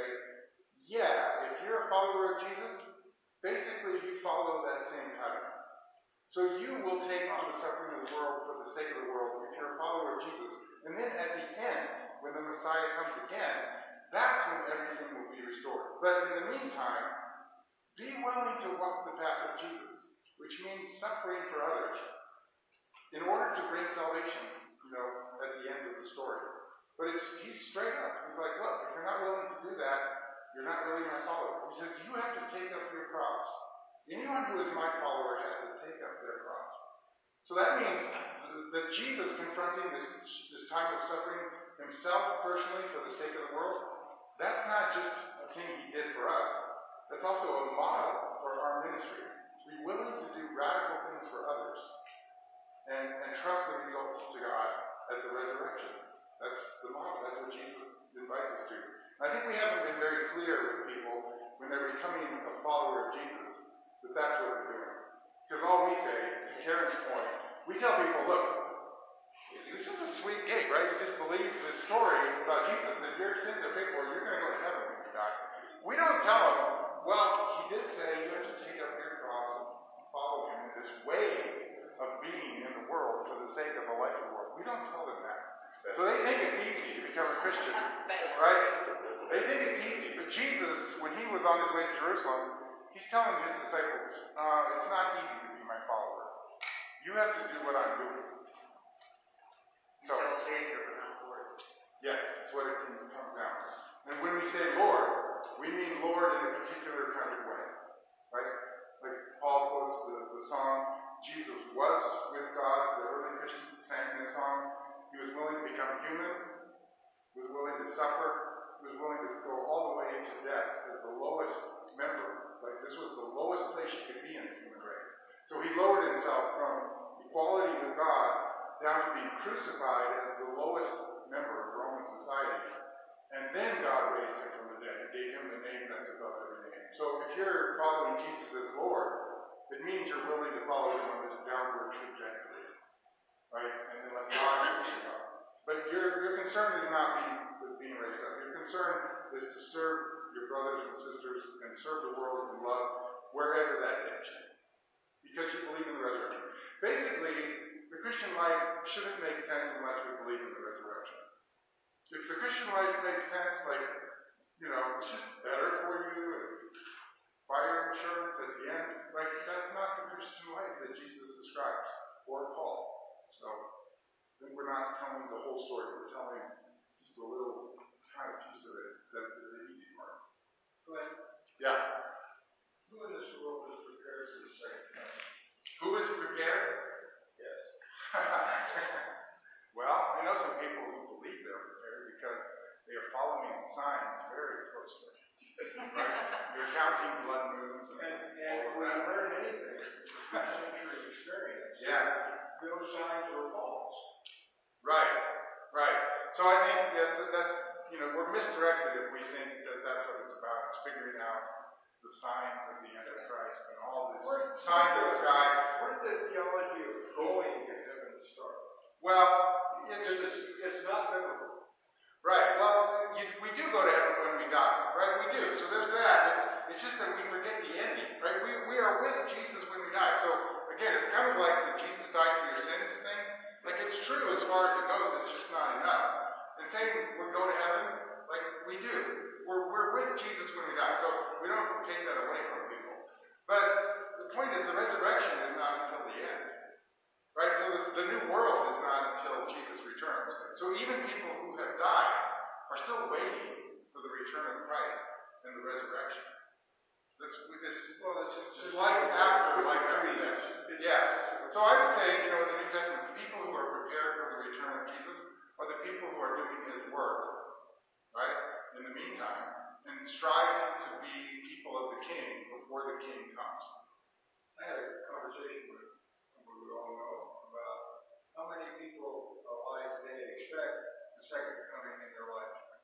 yeah, if you're a follower of Jesus, basically you follow that same pattern. So you will take on the suffering of the world for the sake of the world if you're a follower of Jesus. And then at the end, when the Messiah comes again, that's when everything will be restored. But in the meantime, be willing to walk the path of Jesus, which means suffering for others, in order to bring salvation, at the end of the story. But he's straight up. He's like, look, if you're not willing to do that, you're not really my follower. He says, you have to take up your cross. Anyone who is my follower has to take up their cross. So that means that Jesus confronting this time of suffering himself personally for the sake of the world, that's not just a thing he did for us. That's also a model for our ministry. Be willing to do radical things for others and trust the results to God at the resurrection. That's the model. That's what Jesus invites us to. And I think we haven't been very clear with people when they're becoming a follower of Jesus that that's what they're doing. Because all we say, to Karen's point, we tell people, look, this is a sweet gig, right? You just believe this story about Jesus that your sins are paid for, you're going to go to heaven when you die. We don't tell them, well, he did say you have to take up your cross and follow him in this way of being in the world for the sake of a life of the world. We don't tell them that. So they think it's easy to become a Christian, right? They think it's easy. But Jesus, when he was on his way to Jerusalem, he's telling his disciples, it's not easy to be my follower. You have to do what I'm doing. So, Still Savior, but not Lord. yes, that's what it comes down to. And when we say Lord, we mean Lord in a particular kind of way, right? Like Paul quotes the song, Jesus was with God. The early Christians sang this song. He was willing to become human. He was willing to suffer. He was willing to go all the way to death as the lowest member. Like, this was the lowest place you could be in the human race. So he lowered himself from equality with God down to being crucified as the lowest member of Roman society. And then God raised him from the dead and gave him the name that's above every name. So if you're following Jesus as Lord, it means you're willing to follow him on this downward trajectory, right? And then let God raise you up. But your concern is not being raised up. Your concern is to serve your brothers and sisters and serve the world in love wherever that takes you. Because you believe in the resurrection. Basically, the Christian life shouldn't make sense unless we believe in the resurrection. If the Christian life makes sense, like, it's just better for you, and fire insurance at the end, like, that's not the Christian life that Jesus describes, or Paul. So, I think we're not telling the whole story, we're telling just a little kind of piece of it that is the easy part. Glenn, Yeah. who in this world is prepared for the second coming? Who is prepared? Yes. Well, I know some people who believe they're prepared because they are following signs very closely. Right? They're counting blood moons and all of we that. learn anything from the century experience. Yeah. Those signs were false. Right. So I think that's we're misdirected if we think that that's what it's about. It's figuring out the signs of the Antichrist and all these signs of the sky. Where's the theology of going to heaven start? Well, it's not biblical. Right. Well, we do go to heaven when we die, right? We do. So there's that. It's just that we forget the ending, right? We are with Jesus when we die. So again, it's kind of like the Jesus died for your sins thing. Like, it's true as far as it goes. It's just not enough. And saying we go to heaven, like, we do. We're with Jesus when we die. So we don't take that away from people. But the point is, the resurrection is not until the end. Right? So the new world is not until Jesus returns. So even people who have died are still waiting for the return of Christ and the resurrection. It's like after death. Yeah. So I would say, in the New Testament, the people who are prepared for the return of Jesus are the people who are doing his work, right, in the meantime, and striving to be people of the King before the King comes. I had a conversation with someone we all know about how many people alive today expect the second coming in their lifetime.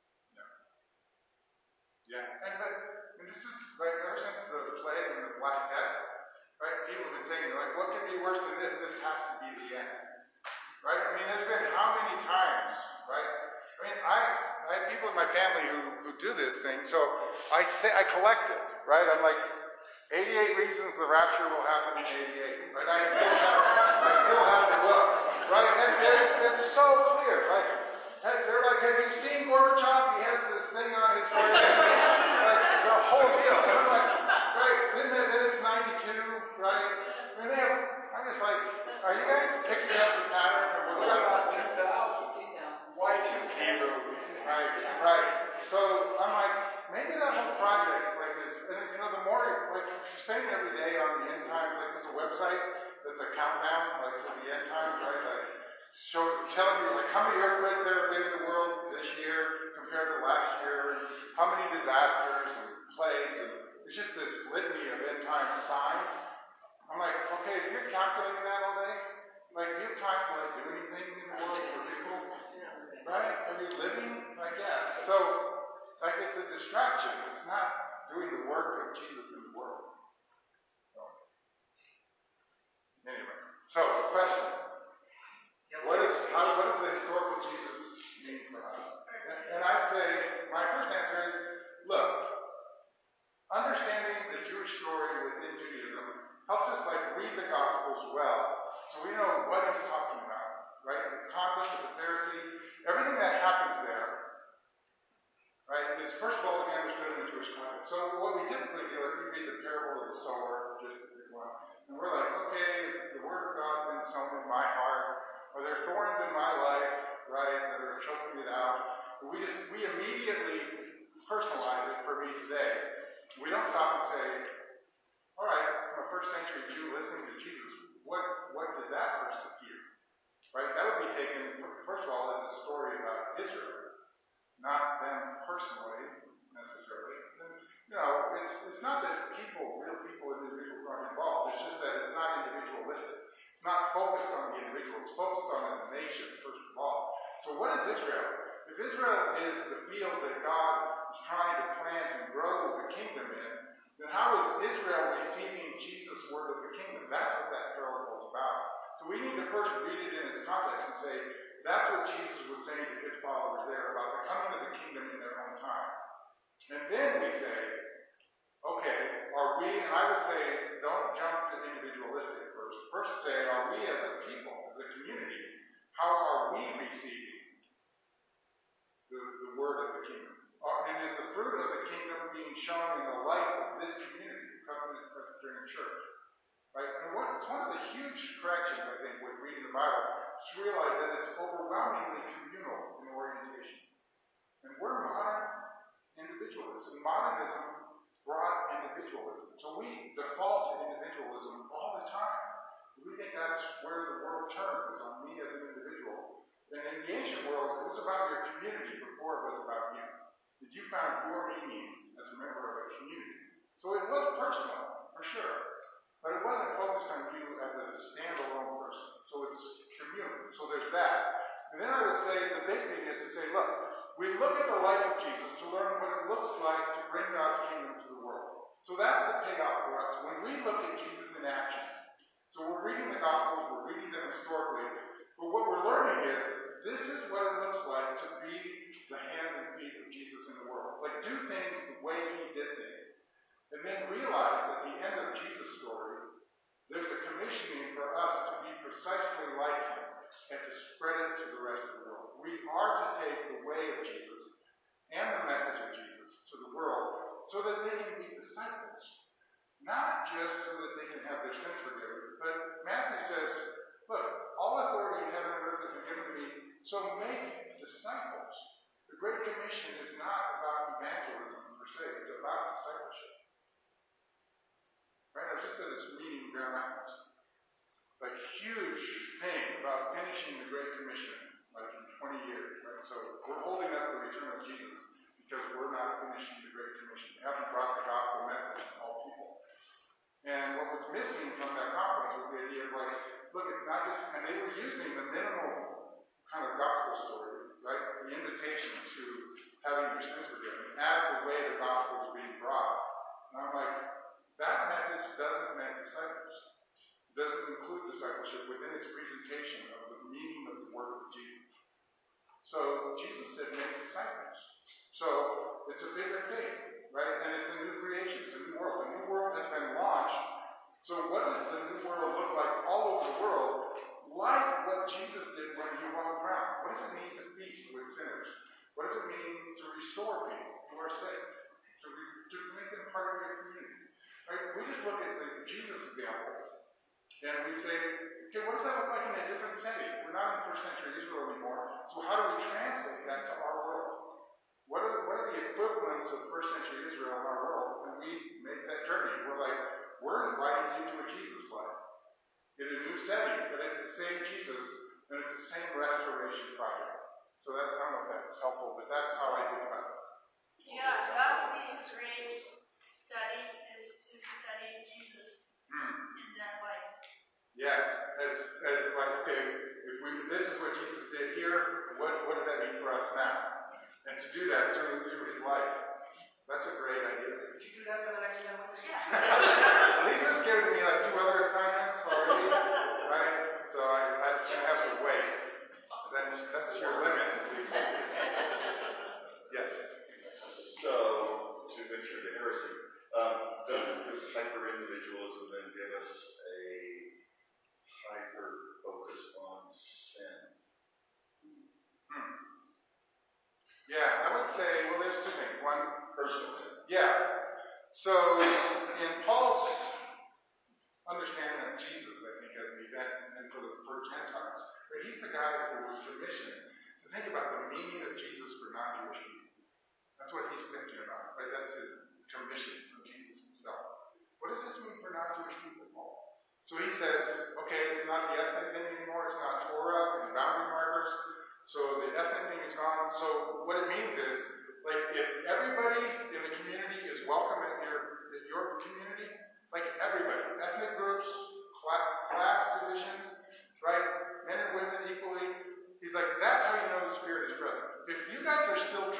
Yeah. And this is like ever since the plague and the Black Death, right? People have been saying, like, what could be worse than this? This has to be the end. Right? I mean, there's been how many times, right? I mean, I have people in my family who do this thing, so I collect it, right? I'm like, 88 reasons the rapture will happen in 88, right? I still have the book, right? And it's so clear, right? They're like, have you seen Gorbachev? He has this thing on his forehead, like the whole deal. And I'm like, right? Then it's 92, right? I mean, I'm just like, are you guys picking up the pattern of What about 2000? Why 0? Right. So I'm like, maybe that whole project, like this, and the more, like, spending every day on the end times, like there's a website that's a countdown, like, to the end times, right? Like, telling you, like, how many earthquakes there have been in the world this year compared to last year, and how many disasters and plagues, and it's just this litany of end time signs. I'm like, okay, if you're calculating that all day, like, do you have time to, like, do anything in the world for people? Right? Are you living? Like, yeah. So, like, it's a distraction. It's not doing the work of Jesus in the world. So, anyway. So, question. What does the historical Jesus mean for us? And I'd say, my first answer is, look, understanding the Jewish story within Judaism helps us, like, read the Gospels well, so we know what he's talking about, right? His conflict with the Pharisees, everything that happens there, right, is first of all to be understood in the Jewish context. So what we typically do is we read the parable of the sower, just to pick one, and we're like, okay, is the word of God been sown in my heart? Are there thorns in my life, right, that are choking it out? We immediately personalize it for me today. We don't stop and say, all right, I'm a first century Jew listening to Jesus. What did that person hear? Right? That would be taken, first of all, as a story about Israel, not them personally, necessarily. And, it's not that real people, individuals aren't involved. It's just that it's not individualistic. It's not focused on the individual. It's focused on the nation, first of all. So what is Israel? If Israel is the field that God is trying to plant and grow the kingdom in, then how is Israel receiving Jesus' word of the kingdom? That's what that parable is about. So we need to first read it in its context and say, that's what Jesus was saying to his followers there about the coming of the kingdom in their own time. And then we say, okay, are we, and I would say, don't jump to individualistic first. First say, are we as a people, as a community, how are we receiving the word of the kingdom? And is the fruit of the kingdom being shown in the life of this community, the Covenant Presbyterian Church? Right? And it's one of the huge corrections, I think, with reading the Bible, is to realize that it's overwhelmingly communal in orientation. And we're modern individualists. And modernism brought individualism. So we default to individualism all the time. We think that's where the world turns, on me as an individual. And in the ancient world, it was about your community before it was about you. That you found your meaning as a member of a community. So it was personal, for sure. But it wasn't focused on you as a standalone person. So it's communal. So there's that. And then I would say the big thing is to say, look, we look at the life of Jesus to learn what it looks like to bring God's kingdom to the world. So that's the payoff for us. When we look at Jesus in action, so we're reading the Gospels, we're reading them historically, but what we're learning is this is what it looks like to be the hands and feet of Jesus in the world. Like, do things the way he did things. And then realize at the end of Jesus' story, there's a commissioning for us to be precisely like him and to spread it to the rest of the world. We are to take the way of Jesus and the message of Jesus to the world so that they can be disciples. Not just so that they can have their sins forgiven, but Matthew says, look, all authority in heaven and earth has been given to me, so make disciples. The Great Commission is not about evangelism per se, it's about discipleship. Right? I was just at this meeting in Grand Rapids. Like, huge thing about finishing the Great Commission, like in 20 years, right? So we're holding up the return of Jesus because we're not finishing the Great Commission. We haven't brought the gospel message to all people. And what was missing from that conference was the idea of like, look, it's not just, and they were using the minimal kind of gospel story, right? The invitation to having your sins forgiven as the way the gospel is being brought. And I'm like, that message doesn't make disciples. It doesn't include discipleship within its presentation of the meaning of the word of Jesus. So Jesus said, make disciples. So it's a bigger thing, right? And it's a new creation. It's a new world. The new world has been launched. So what does the new world look like all over the world? Like what Jesus did when he walked around. What does it mean to feast with sinners? What does it mean to restore people who are sick? To make them part of your community. Right? We just look at the Jesus example and we say, okay, what does that look like in a different setting? We're not in first century Israel anymore, so how do we translate that to our world? What are the equivalents of first century Israel in our world when we make that journey? We're like, we're inviting you to a Jesus life in a new setting, but it's the same Jesus and it's the same restoration project. So that, I don't know if that's helpful, but that's how I think about it. Yeah, that would be a great study, is to study Jesus in that life. Yes, as like, okay, if this is what Jesus did here, what does that mean for us now? And to do that through his life. That's a great idea. Could you do that for the next 10 weeks? Yeah. Lisa's given me like 2 other assignments already, right? So I just gonna have to wait. That's your limit, Lisa. Yes. So, to venture into heresy, doesn't this hyper-individualism then give us a hyper-focus on sin? Yeah, I would say, well, there's 2 things. One, Personal sin. yeah. So, in Paul's understanding of Jesus, I think, as an event, and for Gentiles, but he's the guy who was commissioned to think about the meaning of Jesus for non-Jewish people. That's what he's thinking about, right? That's his commission from Jesus himself. What does this mean for non-Jewish people, Paul? So he says, okay, it's not the ethnic thing anymore, it's not Torah and boundary markers. So the ethnic thing is gone. So what it means is, like, if everybody in the community is welcome at your community, like everybody, ethnic groups, class divisions, right, men and women equally, he's like, that's how you know the Spirit is present. If you guys are still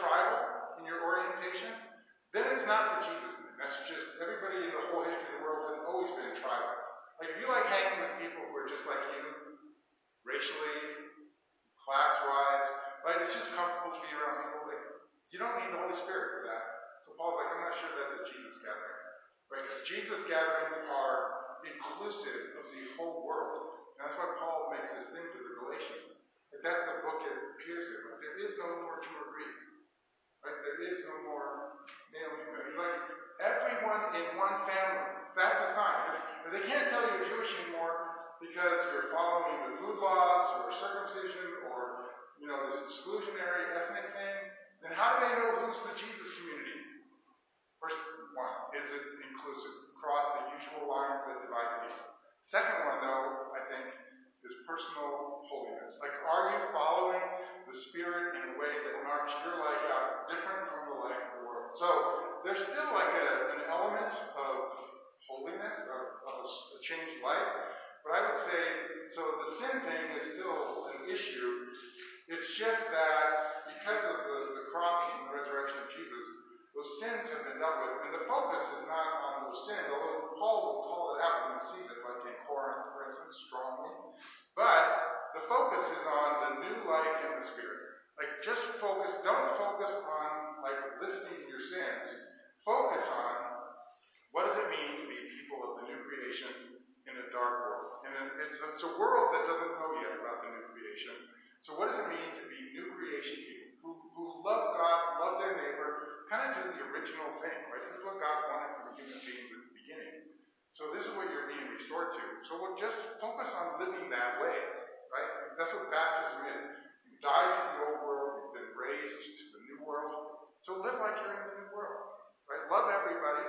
class-wise, right? It's just comfortable to be around people. Like, you don't need the Holy Spirit for that. So Paul's like, I'm not sure that's a Jesus gathering, right? Because Jesus gatherings are inclusive of the whole world. And that's why Paul makes this thing to the Galatians. Like, that's the book it appears in. Like, there is no more Jew or Greek, right? There is no more male and female. He's like, everyone in one family. That's a sign. If they can't tell you're Jewish anymore because you're following the food laws or circumcision or, this exclusionary ethnic thing, then how do they know who's the Jesus community? First one, is it inclusive? Across the usual lines that divide people. Second one, though, I think, is personal holiness. Like, are you following the Spirit in a way that marks your life out different from the life of the world? So, there's still like an element of holiness, of a changed life. But I would say, so the sin thing is still an issue. It's just that because of the cross and the resurrection of Jesus, those sins have been dealt with. And the focus is not on those sins, although Paul will call it out when he sees it, like in Corinth, for instance, strongly. But the focus is on the new life in the Spirit. Like, don't focus on, like, listing your sins. Focus on what does it mean to be people of the new creation in a dark world. And it's a world that doesn't know yet about the new creation. So what does it mean to be new creation people who love God, love their neighbor, kind of do the original thing, right? This is what God wanted from human beings at the beginning. So this is what you're being restored to. So we'll just focus on living that way, right? That's what baptism is. You died to the old world, you've been raised to the new world. So live like you're in the new world, right? Love everybody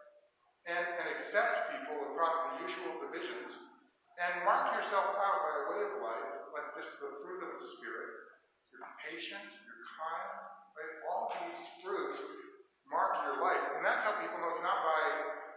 and accept people across the usual divisions. And mark yourself out by a way of life, like just the fruit of the Spirit. You're patient, you're kind, right? All these fruits mark your life. And that's how people know it's not by,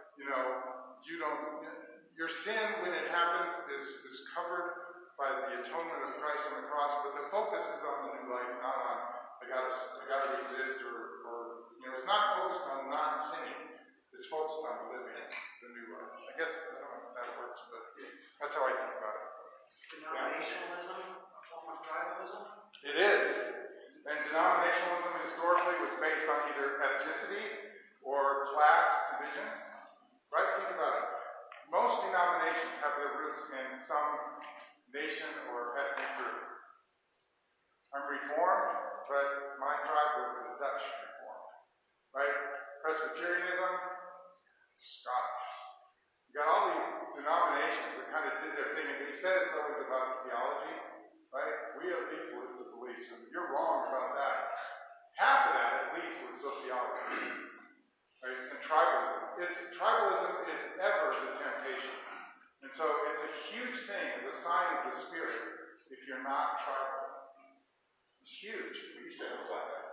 your sin when it happens is covered by the atonement of Christ on the cross, but the focus is on the new life, not on, I gotta resist or it's not focused on not sinning. It's focused on living the new life. I guess, I don't know if that works, but that's how I think about it. Denominationalism, a form of tribalism? It is. And denominationalism historically was based on either ethnicity or class divisions. Right? Think about it. Most denominations have their roots in some nation or ethnic group. I'm Reformed, but my tribe was the Dutch Reformed. Right? Presbyterianism, Scottish. You got all these denominations that kind of did their thing, and they said it's always about theology, right? We have these lists of beliefs, and you're wrong about that. Half of that, at least, was sociology, right? And tribalism. Tribalism is ever the temptation. And so it's a huge thing, it's a sign of the Spirit, if you're not tribal. It's huge. We used to have like that.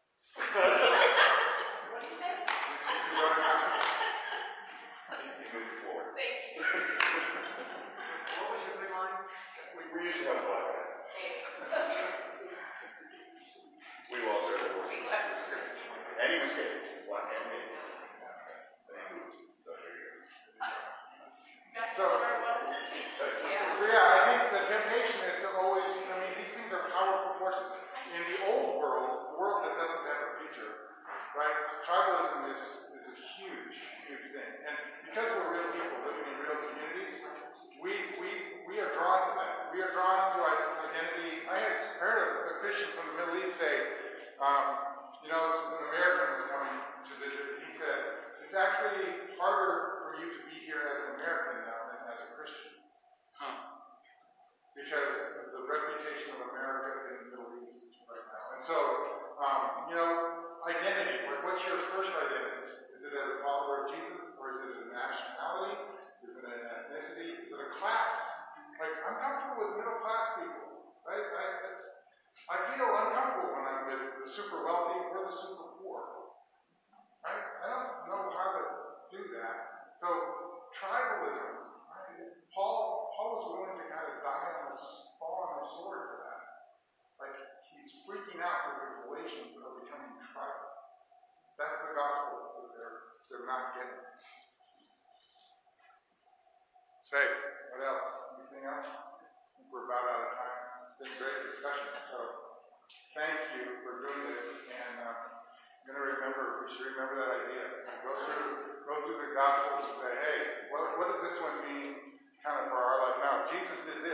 What do you say? Moving forward. Thank you. What was your big line? We used to have a black guy. We lost our divorces. And he was gay. Black and gay. And he moved. So there you go. So yeah, I think the temptation is to always, these things are powerful forces. In the old world, the world that doesn't have a future, right? Tribalism is a huge, huge thing. And because we're real people living in real communities, we are drawn to that. We are drawn to identity. I had heard a Christian from the Middle East say, an American was coming to visit, and he said, it's actually harder for you to be here as an American now than as a Christian. Because of the reputation of America in the Middle East right now. And so, identity. Like, what's your first identity? Is it as a follower of Jesus? Or is it a nationality? Is it an ethnicity? Is it a class? Like, I'm comfortable with middle class people, right? I feel uncomfortable when I'm with the super wealthy or the super poor. Right? I don't know how to do that. So, tribalism. Right? Paul was willing to kind of fall on the sword for that. Like, discussion. So thank you for doing this, and I'm going to remember. We should remember that idea. And go through the Gospels and say, hey, what does this one mean, kind of for our life now? Jesus did